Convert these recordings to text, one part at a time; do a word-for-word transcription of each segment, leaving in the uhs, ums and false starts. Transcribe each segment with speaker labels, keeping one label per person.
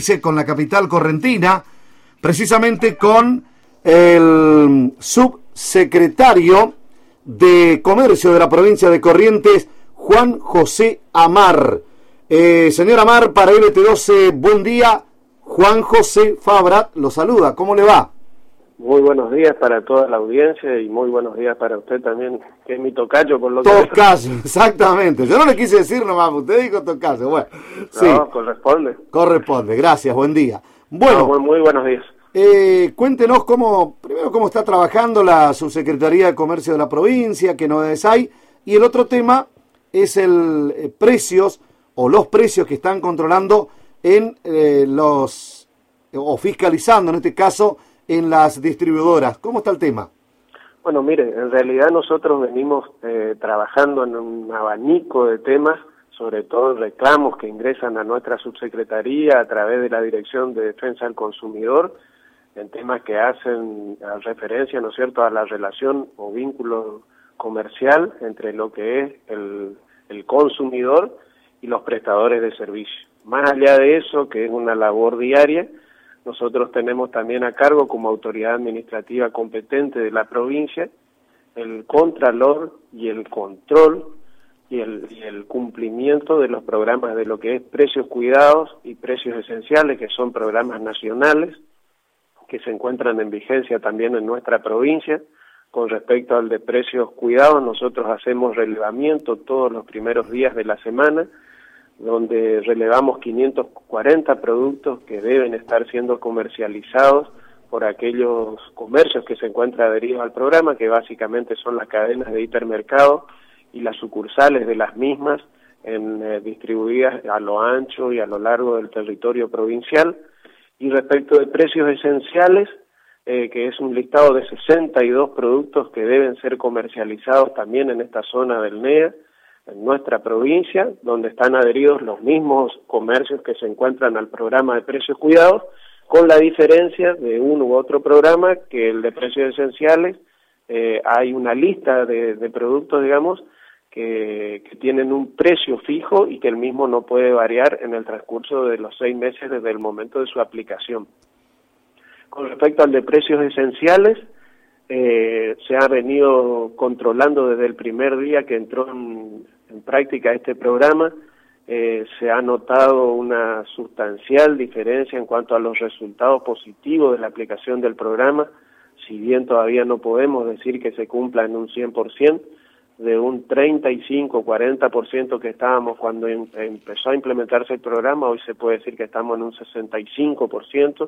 Speaker 1: con la capital correntina, precisamente con el subsecretario de Comercio de la provincia de Corrientes, Juan José Amar. Eh, señor Amar, para L T doce, buen día. Juan José Fabrat lo saluda. ¿Cómo le va?
Speaker 2: Muy buenos días para toda la audiencia y muy buenos días para usted también, que es mi tocayo, por lo que...
Speaker 1: Tocayo, exactamente. Yo no le quise decir nomás, usted dijo tocayo. Bueno, sí.
Speaker 2: No, corresponde.
Speaker 1: Corresponde, gracias, buen día. Bueno,
Speaker 2: no, muy, muy buenos días.
Speaker 1: Eh, cuéntenos cómo, primero cómo está trabajando la Subsecretaría de Comercio de la provincia, qué novedades hay, y el otro tema es el eh, precios o los precios que están controlando en eh, los, o fiscalizando en este caso, en las distribuidoras. ¿Cómo está el tema?
Speaker 2: Bueno, mire, en realidad nosotros venimos eh, trabajando en un abanico de temas, sobre todo reclamos que ingresan a nuestra subsecretaría a través de la Dirección de Defensa del Consumidor, en temas que hacen referencia, ¿no es cierto?, a la relación o vínculo comercial entre lo que es el, el consumidor y los prestadores de servicios. Más allá de eso, que es una labor diaria, nosotros tenemos también a cargo como autoridad administrativa competente de la provincia el contralor y el control y el, y el cumplimiento de los programas de lo que es precios cuidados y precios esenciales, que son programas nacionales, que se encuentran en vigencia también en nuestra provincia. Con respecto al de precios cuidados, nosotros hacemos relevamiento todos los primeros días de la semana, donde relevamos quinientos cuarenta productos que deben estar siendo comercializados por aquellos comercios que se encuentran adheridos al programa, que básicamente son las cadenas de hipermercados y las sucursales de las mismas, en, eh, distribuidas a lo ancho y a lo largo del territorio provincial. Y respecto de precios esenciales, eh, que es un listado de sesenta y dos productos que deben ser comercializados también en esta zona del N E A, en nuestra provincia, donde están adheridos los mismos comercios que se encuentran al programa de precios cuidados, con la diferencia de uno u otro programa, que el de precios esenciales, eh, hay una lista de, de productos, digamos, Que, que tienen un precio fijo y que el mismo no puede variar en el transcurso de los seis meses desde el momento de su aplicación. Con respecto al de precios esenciales, eh, se ha venido controlando desde el primer día que entró en, en práctica este programa. Eh, se ha notado una sustancial diferencia en cuanto a los resultados positivos de la aplicación del programa, si bien todavía no podemos decir que se cumpla en un cien por ciento, de un treinta y cinco, cuarenta por ciento que estábamos cuando em, empezó a implementarse el programa, hoy se puede decir que estamos en un sesenta y cinco por ciento,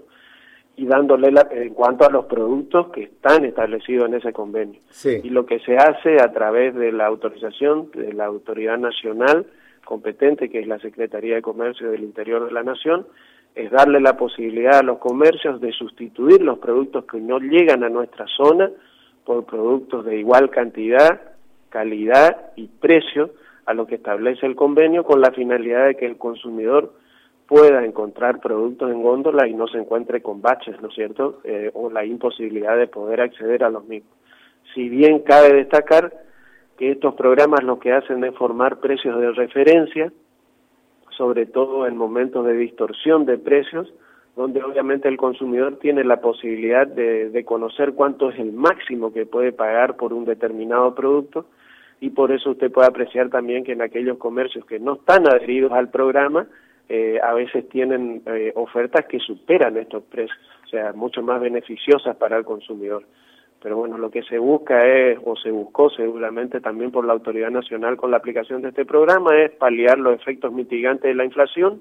Speaker 2: y dándole la, en cuanto a los productos que están establecidos en ese convenio.
Speaker 1: Sí.
Speaker 2: Y lo que se hace a través de la autorización de la autoridad nacional competente, que es la Secretaría de Comercio del Interior de la Nación, es darle la posibilidad a los comercios de sustituir los productos que no llegan a nuestra zona por productos de igual cantidad, calidad y precio a lo que establece el convenio, con la finalidad de que el consumidor pueda encontrar productos en góndola y no se encuentre con baches, ¿no es cierto?, eh, o la imposibilidad de poder acceder a los mismos. Si bien cabe destacar que estos programas lo que hacen es formar precios de referencia, sobre todo en momentos de distorsión de precios, donde obviamente el consumidor tiene la posibilidad de, de conocer cuánto es el máximo que puede pagar por un determinado producto, y por eso usted puede apreciar también que en aquellos comercios que no están adheridos al programa, eh, a veces tienen eh, ofertas que superan estos precios, o sea, mucho más beneficiosas para el consumidor. Pero bueno, lo que se busca es, o se buscó seguramente también por la Autoridad Nacional con la aplicación de este programa, es paliar los efectos mitigantes de la inflación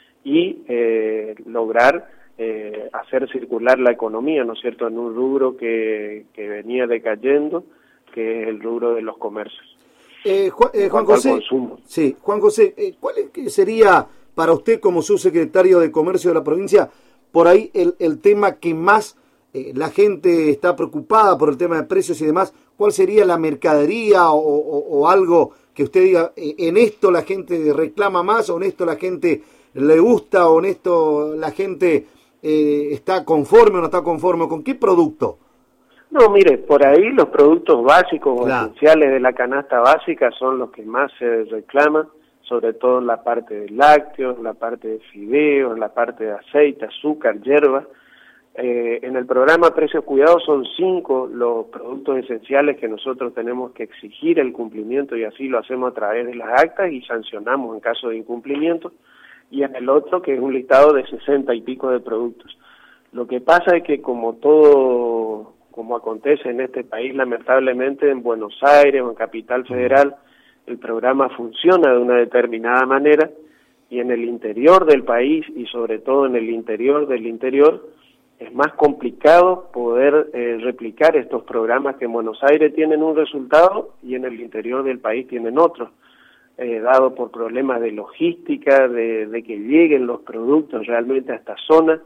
Speaker 2: y eh, lograr eh, hacer circular la economía, ¿no es cierto?, en un rubro que, que venía decayendo, que es el rubro de los comercios.
Speaker 1: Eh, Juan, eh, Juan José, sí, Juan José, eh, ¿cuál es, sería para usted como subsecretario de Comercio de la provincia, por ahí el, el tema que más eh, la gente está preocupada por el tema de precios y demás? ¿Cuál sería la mercadería o, o, o algo que usted diga, eh, en esto la gente reclama más, o en esto la gente le gusta, o en esto la gente eh, está conforme o no está conforme? ¿Con qué producto?
Speaker 2: No, mire, por ahí los productos básicos o
Speaker 1: claro.
Speaker 2: esenciales de la canasta básica son los que más se reclaman, sobre todo en la parte de lácteos, en la parte de fideos, en la parte de aceite, azúcar, hierba. Eh, en el programa Precios Cuidados son cinco los productos esenciales que nosotros tenemos que exigir el cumplimiento, y así lo hacemos a través de las actas y sancionamos en caso de incumplimiento. Y en el otro, que es un listado de sesenta y pico de productos. Lo que pasa es que como todo, como acontece en este país, lamentablemente en Buenos Aires o en Capital Federal, el programa funciona de una determinada manera, y en el interior del país, y sobre todo en el interior del interior, es más complicado poder eh, replicar estos programas que en Buenos Aires tienen un resultado y en el interior del país tienen otro, eh, dado por problemas de logística, de, de que lleguen los productos realmente a esta zona.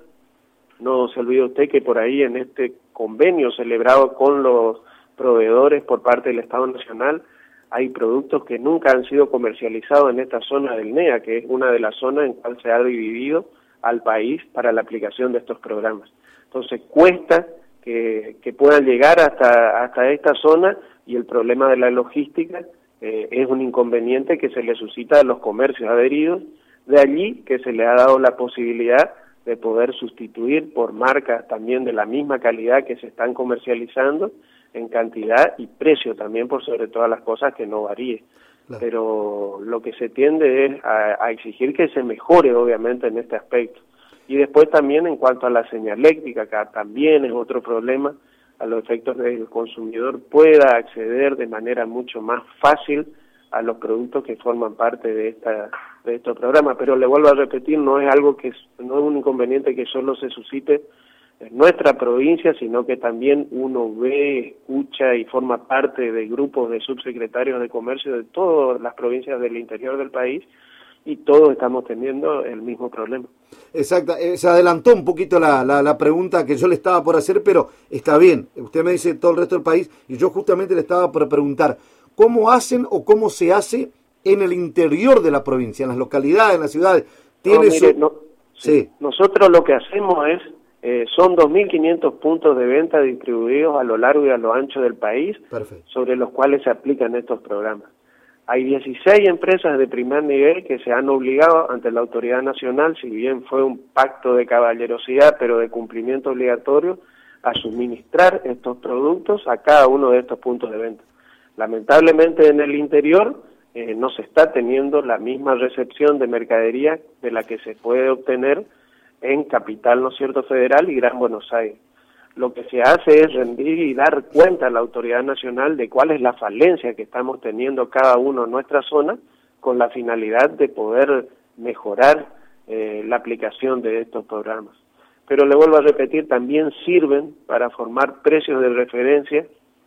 Speaker 2: No se olvide usted que por ahí en este convenio celebrado con los proveedores por parte del Estado Nacional, hay productos que nunca han sido comercializados en esta zona del N E A, que es una de las zonas en cual se ha dividido al país para la aplicación de estos programas. Entonces cuesta que, que puedan llegar hasta, hasta esta zona, y el problema de la logística eh, es un inconveniente que se le suscita a los comercios adheridos. De allí que se le ha dado la posibilidad de poder sustituir por marcas también de la misma calidad que se están comercializando, en cantidad y precio también, por sobre todas las cosas, que no varíe. Claro. Pero lo que se tiende es a, a exigir que se mejore, obviamente, en este aspecto. Y después también en cuanto a la señaléctica, que también es otro problema, a los efectos de que el consumidor pueda acceder de manera mucho más fácil a los productos que forman parte de esta de estos programas. Pero le vuelvo a repetir, no es algo que no es un inconveniente que solo se suscite en nuestra provincia, sino que también uno ve, escucha y forma parte de grupos de subsecretarios de comercio de todas las provincias del interior del país, y todos estamos teniendo el mismo problema.
Speaker 1: Exacto, eh, se adelantó un poquito la, la, la pregunta que yo le estaba por hacer, pero está bien, usted me dice todo el resto del país, y yo justamente le estaba por preguntar, ¿cómo hacen o cómo se hace en el interior de la provincia, en las localidades, en las ciudades? ¿Tiene
Speaker 2: no, mire,
Speaker 1: su...
Speaker 2: no,
Speaker 1: sí.
Speaker 2: Nosotros lo que hacemos es, eh, son dos mil quinientos puntos de venta distribuidos a lo largo y a lo ancho del país. Perfecto. Sobre los cuales se aplican estos programas. Hay dieciséis empresas de primer nivel que se han obligado ante la autoridad nacional, si bien fue un pacto de caballerosidad, pero de cumplimiento obligatorio, a suministrar estos productos a cada uno de estos puntos de venta. Lamentablemente en el interior eh, no se está teniendo la misma recepción de mercadería de la que se puede obtener en Capital, ¿no es cierto?, Federal y Gran Buenos Aires. Lo que se hace es rendir y dar cuenta a la autoridad nacional de cuál es la falencia que estamos teniendo cada uno en nuestra zona, con la finalidad de poder mejorar eh, la aplicación de estos programas. Pero le vuelvo a repetir, también sirven para formar precios de referencia,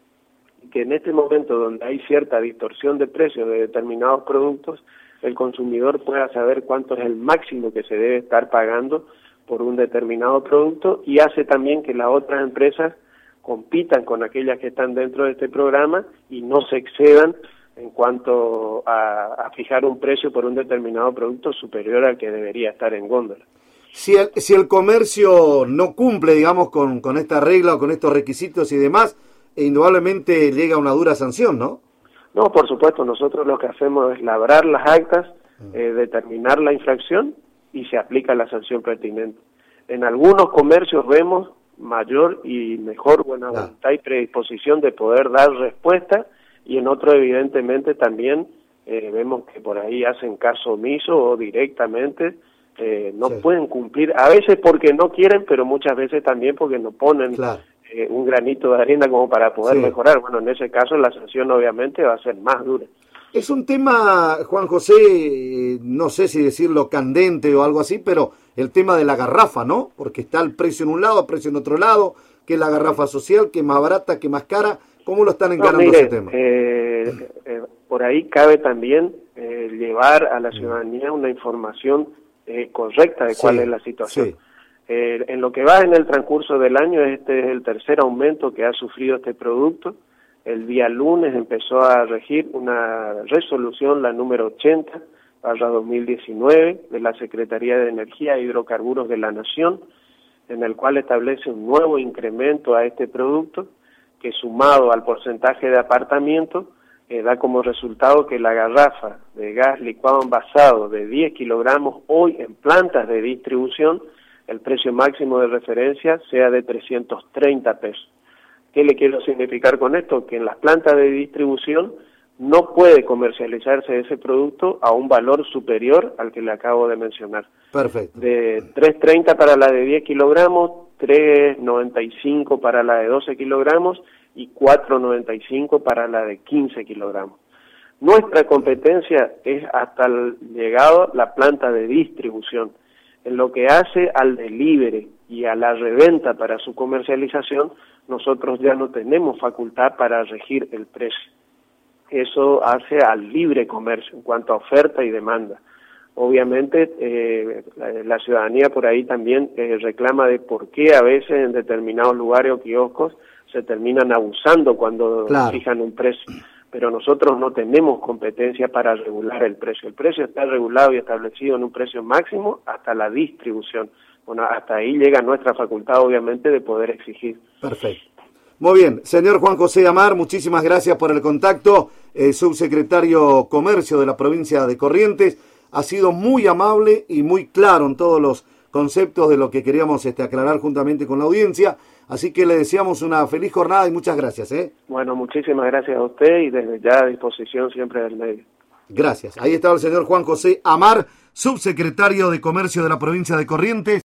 Speaker 2: que en este momento donde hay cierta distorsión de precios de determinados productos, el consumidor pueda saber cuánto es el máximo que se debe estar pagando por un determinado producto, y hace también que las otras empresas compitan con aquellas que están dentro de este programa y no se excedan en cuanto a, a fijar un precio por un determinado producto superior al que debería estar en góndola.
Speaker 1: Si el, si el comercio no cumple, digamos, con, con esta regla o con estos requisitos y demás, indudablemente llega una dura sanción, ¿no?
Speaker 2: No, por supuesto, nosotros lo que hacemos es labrar las actas, eh, determinar la infracción y se aplica la sanción pertinente. En algunos comercios vemos mayor y mejor buena voluntad y predisposición de poder dar respuesta, y en otros evidentemente también eh, vemos que por ahí hacen caso omiso o directamente eh, no sí. pueden cumplir, a veces porque no quieren, pero muchas veces también porque no ponen claro. eh, un granito de arena como para poder sí. mejorar. Bueno, en ese caso la sanción obviamente va a ser más dura.
Speaker 1: Es un tema, Juan José, no sé si decirlo candente o algo así, pero el tema de la garrafa, ¿no? Porque está el precio en un lado, el precio en otro lado, que es la garrafa social, que es más barata, que es más cara. ¿Cómo lo están encarando no, mire, ese tema?
Speaker 2: Eh, eh, por ahí cabe también eh, llevar a la ciudadanía una información eh, correcta de sí, cuál es la situación. Sí. Eh, en lo que va en el transcurso del año, este es el tercer aumento que ha sufrido este producto. El día lunes empezó a regir una resolución, la número ochenta, barra dos mil diecinueve, de la Secretaría de Energía e Hidrocarburos de la Nación, en el cual establece un nuevo incremento a este producto, que sumado al porcentaje de apartamiento, eh, da como resultado que la garrafa de gas licuado envasado de diez kilogramos hoy en plantas de distribución, el precio máximo de referencia sea de trescientos treinta pesos. ¿Qué le quiero significar con esto? Que en las plantas de distribución no puede comercializarse ese producto a un valor superior al que le acabo de mencionar.
Speaker 1: Perfecto.
Speaker 2: De tres treinta para la de diez kilogramos, tres noventa y cinco para la de doce kilogramos y cuatro noventa y cinco para la de quince kilogramos. Nuestra competencia es hasta el llegado la planta de distribución. En lo que hace al delivery y a la reventa para su comercialización, nosotros ya no tenemos facultad para regir el precio. Eso hace al libre comercio en cuanto a oferta y demanda. Obviamente eh, la, la ciudadanía por ahí también eh, reclama de por qué a veces en determinados lugares o kioscos se terminan abusando cuando claro. fijan un precio, pero nosotros no tenemos competencia para regular el precio. El precio está regulado y establecido en un precio máximo hasta la distribución. Bueno, hasta ahí llega nuestra facultad obviamente de poder exigir.
Speaker 1: Perfecto. Muy bien, señor Juan José Amar, muchísimas gracias por el contacto, eh, subsecretario Comercio de la provincia de Corrientes. Ha sido muy amable y muy claro en todos los conceptos de lo que queríamos este, aclarar juntamente con la audiencia. Así que le deseamos una feliz jornada y muchas gracias. ¿eh?
Speaker 2: Bueno, muchísimas gracias a usted y desde ya a disposición siempre del medio.
Speaker 1: Gracias. Ahí estaba el señor Juan José Amar, subsecretario de Comercio de la provincia de Corrientes.